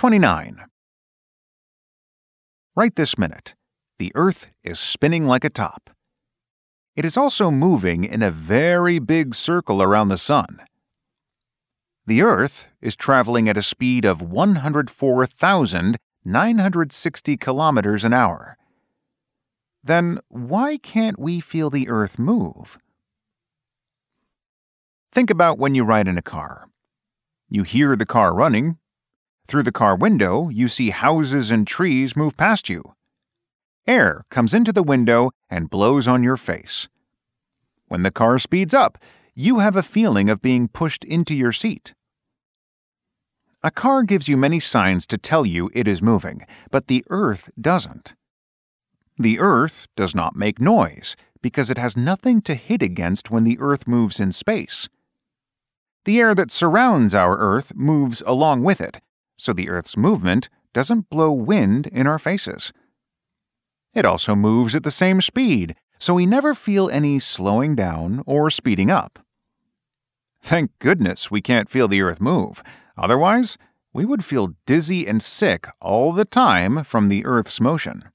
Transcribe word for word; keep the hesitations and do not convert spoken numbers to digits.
twenty-nine. Right this minute, the Earth is spinning like a top. It is also moving in a very big circle around the Sun. The Earth is traveling at a speed of one hundred four thousand nine hundred sixty kilometers an hour. Then why can't we feel the Earth move? Think about when you ride in a car. You hear the car running. Through the car window, you see houses and trees move past you. Air comes into the window and blows on your face. When the car speeds up, you have a feeling of being pushed into your seat. A car gives you many signs to tell you it is moving, but the Earth doesn't. The Earth does not make noise because it has nothing to hit against when the Earth moves in space. The air that surrounds our Earth moves along with it, so the Earth's movement doesn't blow wind in our faces. It also moves at the same speed, so we never feel any slowing down or speeding up. Thank goodness we can't feel the Earth move. Otherwise, we would feel dizzy and sick all the time from the Earth's motion.